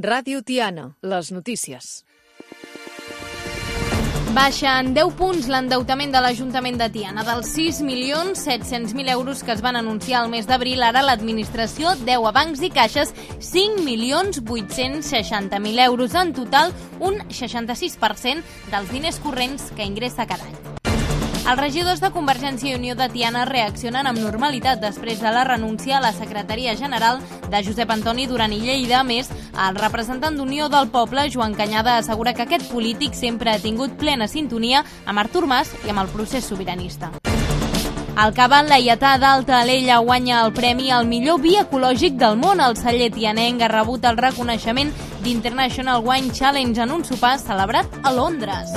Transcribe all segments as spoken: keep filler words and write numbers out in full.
Ràdio Tiana, les notícies. Baixa en deu punts l'endeutament de l'Ajuntament de Tiana. Dels sis milions set-cents mil euros que es van anunciar al mes d'abril, ara l'administració deu a bancs i caixes cinc milions vuit-cents seixanta mil euros. En total, un seixanta-sis per cent dels diners corrents que ingressa cada any. Els regidors de Convergència i Unió de Tiana reaccionen amb normalitat després de la renúncia a la secretaria general de Josep Antoni Duran i Lleida. A més, el representant d'Unió del Poble, Joan Cañada, assegura que aquest polític sempre ha tingut plena sintonia amb Artur Mas i amb el procés sobiranista. El cabal laietà d'Alta Alella guanya el premi al millor vi ecològic del món. El celler tianenc ha rebut el reconeixement d'International Wine Challenge en un sopar celebrat a Londres.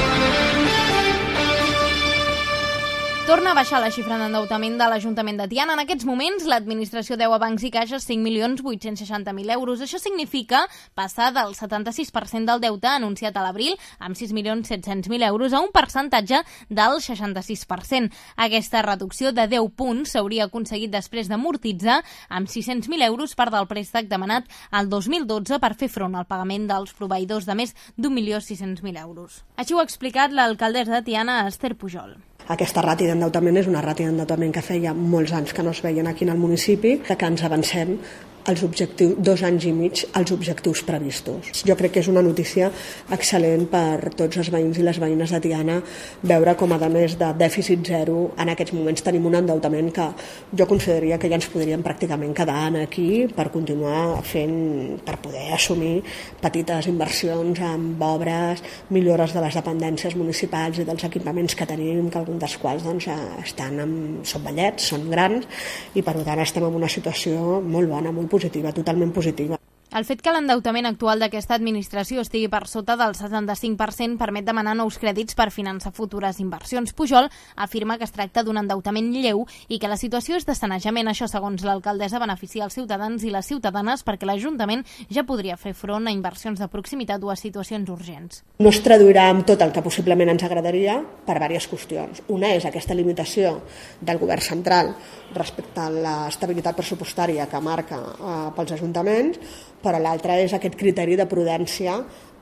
Torna a baixar la xifra d'endeutament de l'Ajuntament de Tiana. En aquests moments, l'administració deu a bancs i caixes cinc milions vuit-cents seixanta mil euros. Això significa passar del setanta-sis per cent del deute anunciat a l'abril, amb sis milions set-cents mil euros, a un percentatge del seixanta-sis per cent. Aquesta reducció de deu punts s'hauria aconseguit després d'amortitzar amb sis-cents mil euros part del préstec demanat el dos mil dotze per fer front al pagament dels proveïdors de més d'un milió sis-cents mil euros. Així ho ha explicat l'alcaldessa de Tiana, Esther Pujol. Aquesta ràtio d'endeutament és una ràtio d'endeutament que feia molts anys que no es veien aquí en el municipi, que ens avancem els objectius, dos anys i mig als objectius previstos. Jo crec que és una notícia excel·lent per tots els veïns i les veïnes de Tiana veure com, a més de dèficit zero, en aquests moments tenim un endeutament que jo consideraria que ja ens podríem pràcticament quedar aquí per continuar fent, per poder assumir petites inversions amb obres, millores de les dependències municipals i dels equipaments que tenim, que alguns dels quals doncs, estan amb, són vellets, són grans, i per tant estem en una situació molt bona, molt positiva, totalment positiva. El fet que l'endeutament actual d'aquesta administració estigui per sota del setanta-cinc per cent permet demanar nous crèdits per finançar futures inversions. Pujol afirma que es tracta d'un endeutament lleu i que la situació és de sanejament. Això, segons l'alcaldessa, beneficia els ciutadans i les ciutadanes perquè l'Ajuntament ja podria fer front a inversions de proximitat o a situacions urgents. No es traduirà amb tot el que possiblement ens agradaria per diverses qüestions. Una és aquesta limitació del govern central respecte a l'estabilitat pressupostària que marca eh, pels ajuntaments, però l'altra és aquest criteri de prudència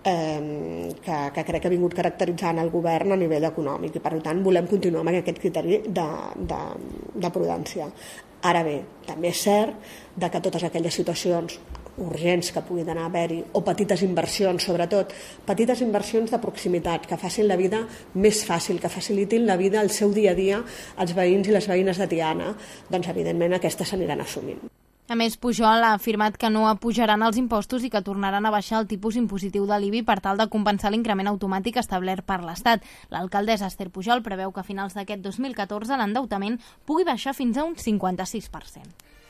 eh, que, que crec que ha vingut caracteritzant el govern a nivell econòmic, i per tant volem continuar amb aquest criteri de, de, de prudència. Ara bé, també és cert de que totes aquelles situacions urgents que puguin anar a haver-hi, o petites inversions, sobretot petites inversions de proximitat que facin la vida més fàcil, que facilitin la vida al seu dia a dia als veïns i les veïnes de Tiana, doncs evidentment aquestes s'aniran assumint. A més, Pujol ha afirmat que no apujaran els impostos i que tornaran a baixar el tipus impositiu de l'I B I per tal de compensar l'increment automàtic establert per l'Estat. L'alcaldessa Esther Pujol preveu que a finals d'aquest dos mil catorze l'endeutament pugui baixar fins a un cinquanta-sis per cent.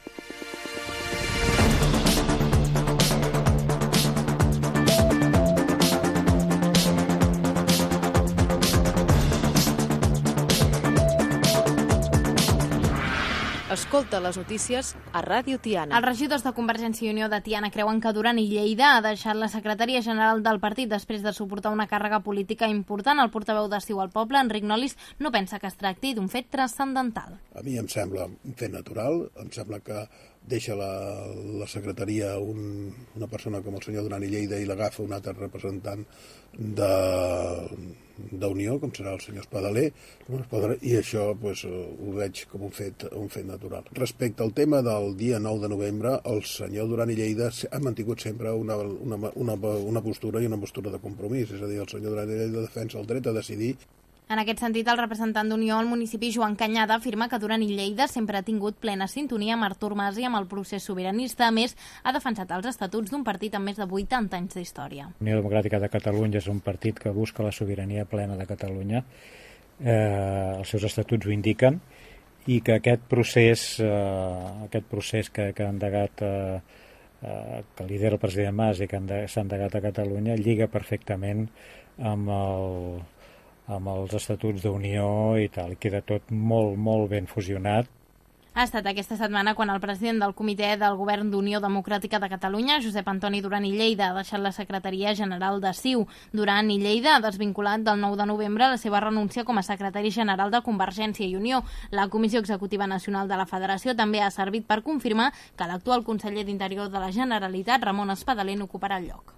Escolta les notícies a Ràdio Tiana. Els regidors de Convergència i Unió de Tiana creuen que Duran i Lleida ha deixat la secretaria general del partit després de suportar una càrrega política important. El portaveu de Ciu al Poble, Enric Nolis, no pensa que es tracti d'un fet transcendental. A mi em sembla un fet natural, em sembla que deixa la, la secretaria un, una persona com el senyor Duran i Lleida i l'agafa un altre representant de d'Unió, com serà el senyor Espadaler, i això pues, ho veig com un fet, un fet natural. Respecte al tema del dia nou de novembre, el senyor Duran i Lleida ha mantingut sempre una, una, una, una postura i una postura de compromís, és a dir, el senyor Duran i Lleida defensa el dret a decidir. En aquest sentit, el representant d'Unió al municipi, Joan Cañada, afirma que Duran i Lleida sempre ha tingut plena sintonia amb Artur Mas i amb el procés sobiranista. A més, ha defensat els estatuts d'un partit amb més de vuitanta anys d'història. Unió Democràtica de Catalunya és un partit que busca la sobirania plena de Catalunya. Eh, els seus estatuts ho indiquen, i que aquest procés, eh, aquest procés que, que ha endegat eh, eh, que lidera el president Mas i que s'ha endegat a Catalunya lliga perfectament amb el amb els estatuts d'Unió i tal, queda tot molt, molt ben fusionat. Ha estat aquesta setmana quan el president del Comitè del Govern d'Unió Democràtica de Catalunya, Josep Antoni Duran i Lleida, ha deixat la secretaria general de C I U. Duran i Lleida ha desvinculat del nou de novembre la seva renúncia com a secretari general de Convergència i Unió. La Comissió Executiva Nacional de la Federació també ha servit per confirmar que l'actual conseller d'Interior de la Generalitat, Ramon Espadaler, n'ocuparà el lloc.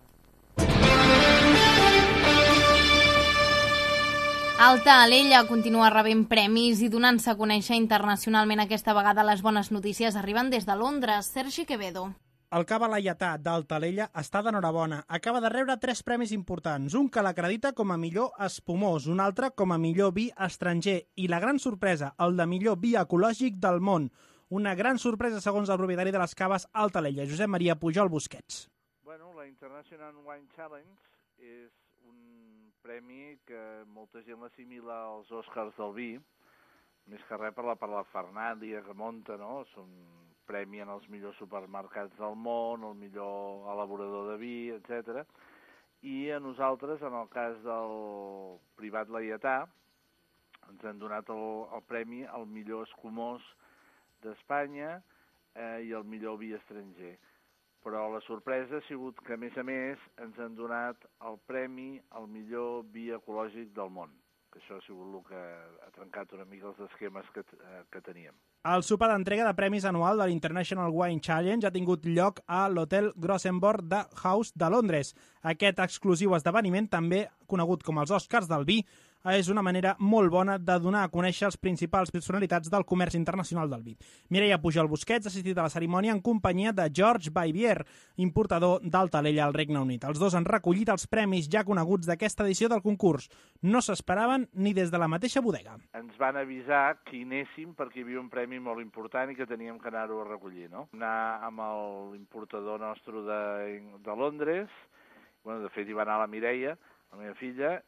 Alta Alella continua rebent premis i donant-se a conèixer internacionalment. Aquesta vegada les bones notícies arriben des de Londres. Sergi Quevedo. El cava laietà d'Alta Alella està d'enhorabona. Acaba de rebre tres premis importants, un que l'acredita com a millor espumós, un altre com a millor vi estranger i la gran sorpresa, el de millor vi ecològic del món. Una gran sorpresa segons el propietari de les caves Alta Alella, Josep Maria Pujol Busquets. Bueno, la International Wine Challenge és un premi que molta gent l'assimila als Oscars del vi, més que res per la, per la Fernàlia que munta, no? Són premi en els millors supermercats del món, el millor elaborador de vi, etcètera. I a nosaltres, en el cas del privat laietà, ens han donat el, el premi al millor escumós d'Espanya eh, i el millor vi estranger. Però la sorpresa ha sigut que, a més a més, ens han donat el premi al millor vi ecològic del món. Que això ha sigut el que ha trencat una mica els esquemes que, que teníem. El sopar d'entrega de premis anual de l'International Wine Challenge ha tingut lloc a l'Hotel Grosvenor de House de Londres. Aquest exclusiu esdeveniment, també conegut com els Oscars del vi, és una manera molt bona de donar a conèixer els principals personalitats del comerç internacional del vi. Mireia Pujol Busquets ha assistit a la cerimònia en companyia de George Bayvier, importador d'Alta Alella al Regne Unit. Els dos han recollit els premis ja coneguts d'aquesta edició del concurs. No s'esperaven ni des de la mateixa bodega. Ens van avisar que hi anéssim perquè hi havia un premi molt important i que teníem que anar-ho a recollir, no? Anar amb l'importador nostre de, de Londres, bueno, de fet hi va anar la Mireia, la meva filla,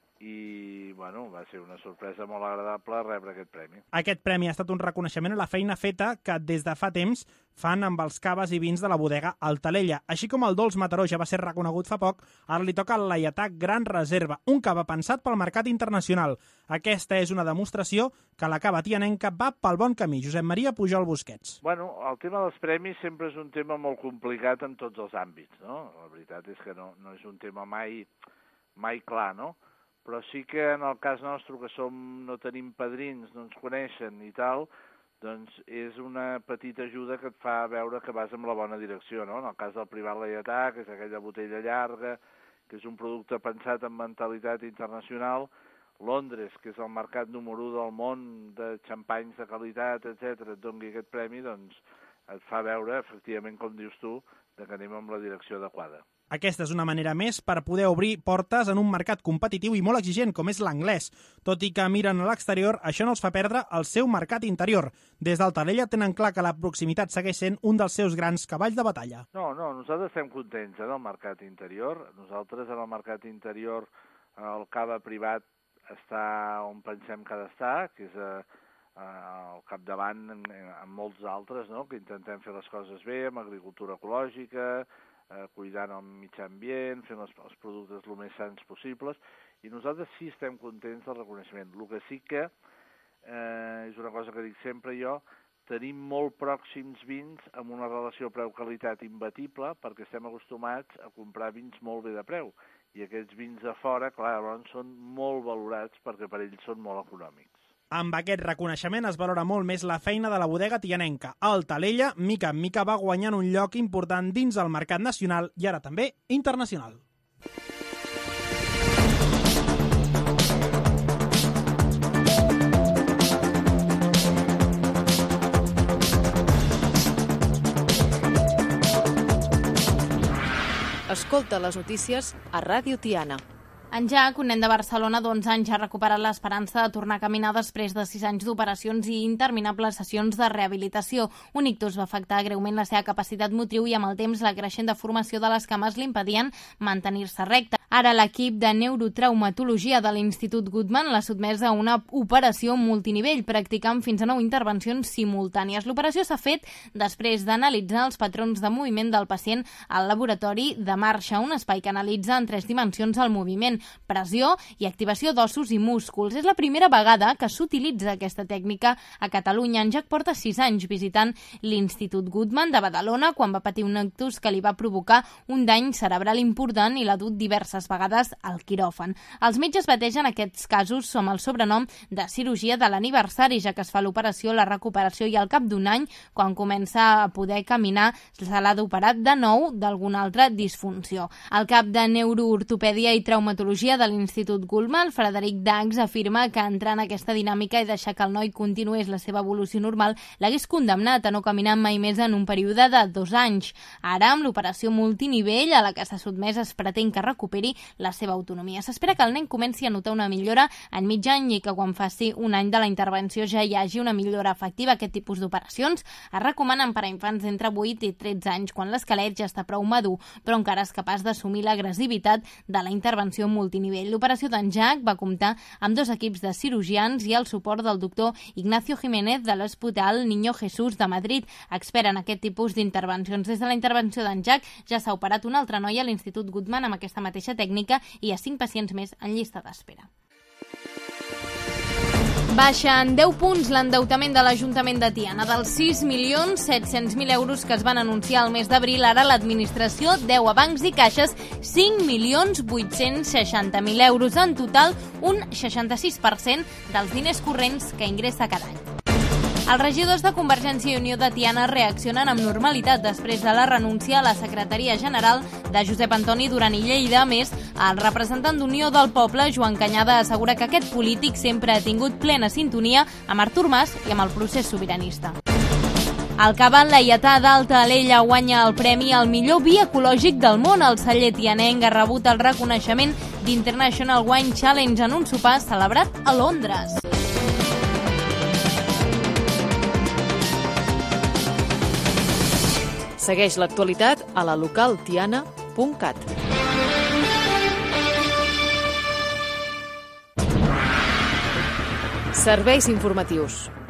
i bueno, va ser una sorpresa molt agradable rebre aquest premi. Aquest premi ha estat un reconeixement a la feina feta que des de fa temps fan amb els caves i vins de la bodega Alta Alella. Així com el dolç Mataró ja va ser reconegut fa poc, ara li toca el laietà Gran Reserva, un cava pensat pel mercat internacional. Aquesta és una demostració que la cava tianenca va pel bon camí. Josep Maria Pujol Busquets. Bueno, el tema dels premis sempre és un tema molt complicat en tots els àmbits, no? La veritat és que no, no és un tema mai, mai clar, no? Però sí que en el cas nostre, que som, no tenim padrins, no ens coneixen i tal, doncs és una petita ajuda que et fa veure que vas en la bona direcció, no? En el cas del privat laietà, que és aquella botella llarga, que és un producte pensat en mentalitat internacional, Londres, que és el mercat número u del món de xampanys de qualitat, etcètera, et doni aquest premi, doncs et fa veure, efectivament, com dius tu, que anem en la direcció adequada. Aquesta és una manera més per poder obrir portes en un mercat competitiu i molt exigent, com és l'anglès. Tot i que miren a l'exterior, això no els fa perdre el seu mercat interior. Des d'Alta Alella tenen clar que la proximitat segueix sent un dels seus grans cavalls de batalla. No, no, nosaltres estem contents eh, del mercat interior. Nosaltres en el mercat interior el cava privat està on pensem que ha d'estar, que és a, a, al capdavant en, en molts altres, no? Que intentem fer les coses bé, amb agricultura ecològica, Eh, cuidant el mitjà ambient, fent els, els productes el més sants possibles, i nosaltres sí estem contents del reconeixement. El que sí que, eh, és una cosa que dic sempre jo, tenim molt pròxims vins amb una relació preu-qualitat imbatible perquè estem acostumats a comprar vins molt bé de preu, i aquests vins de fora, clar, són molt valorats perquè per ells són molt econòmics. Amb aquest reconeixement es valora molt més la feina de la bodega tianenca. Alta Alella, mica en mica, va guanyant un lloc important dins el mercat nacional i ara també internacional. Escolta les notícies a Ràdio Tiana. En Jack, un nen de Barcelona d'onze anys, ha recuperat l'esperança de tornar a caminar després de sis anys d'operacions i interminables sessions de rehabilitació. Un ictus va afectar greument la seva capacitat motriu i amb el temps la creixent deformació de les cames l'impedien mantenir-se recte. Ara l'equip de neurotraumatologia de l'Institut Guttmann l'ha sotmès a una operació multinivell, practicant fins a nou intervencions simultànies. L'operació s'ha fet després d'analitzar els patrons de moviment del pacient al laboratori de marxa, un espai que analitza en tres dimensions el moviment, pressió i activació d'ossos i músculs. És la primera vegada que s'utilitza aquesta tècnica a Catalunya. En Jack porta sis anys visitant l'Institut Guttmann de Badalona quan va patir un ictus que li va provocar un dany cerebral important i l'ha dut diverses vegades al quiròfan. Els metges bategen aquests casos amb el sobrenom de cirurgia de l'aniversari, ja que es fa l'operació, la recuperació i al cap d'un any, quan comença a poder caminar, se l'ha d'operar de nou d'alguna altra disfunció. El cap de neuroortopèdia i traumatologia de l'Institut Guttmann, Frederic Dax, afirma que entrar en aquesta dinàmica i deixar que el noi continués la seva evolució normal l'hagués condemnat a no caminar mai més en un període de dos anys. Ara, amb l'operació multinivell a la que s'ha sotmès, es pretén que recuperi la seva autonomia. S'espera que el nen comenci a notar una millora en mig any i que quan faci un any de la intervenció ja hi hagi una millora efectiva. Aquest tipus d'operacions es recomanen per a infants d'entre vuit i tretze anys, quan l'esquelet ja està prou madur, però encara és capaç d'assumir l'agressivitat de la intervenció multinivell. L'operació d'en Jack va comptar amb dos equips de cirurgians i el suport del doctor Ignacio Jiménez de l'Hospital Niño Jesús de Madrid, expert en aquest tipus d'intervencions. Des de la intervenció d'en Jack ja s'ha operat una altra noia a l'Institut Guttmann amb aquesta mateixa tècnica i hi ha cinc pacients més en llista d'espera. Baixa en deu punts l'endeutament de l'Ajuntament de Tiana. Dels sis milions set-cents mil euros que es van anunciar al mes d'abril, ara l'administració deu a bancs i caixes cinc milions vuit-cents seixanta mil euros. En total, un seixanta-sis per cent dels diners corrents que ingressa cada any. Els regidors de Convergència i Unió de Tiana reaccionen amb normalitat després de la renúncia a la secretaria general de Josep Antoni Duran i Lleida. A més, el representant d'Unió del Poble, Joan Canyada, assegura que aquest polític sempre ha tingut plena sintonia amb Artur Mas i amb el procés sobiranista. El cabal laietà d'Alta Alella guanya el premi al millor vi ecològic del món. El celler tianenc ha rebut el reconeixement d'International Wine Challenge en un sopar celebrat a Londres. Segueix l'actualitat a la local tiana punt cat. Serveis informatius.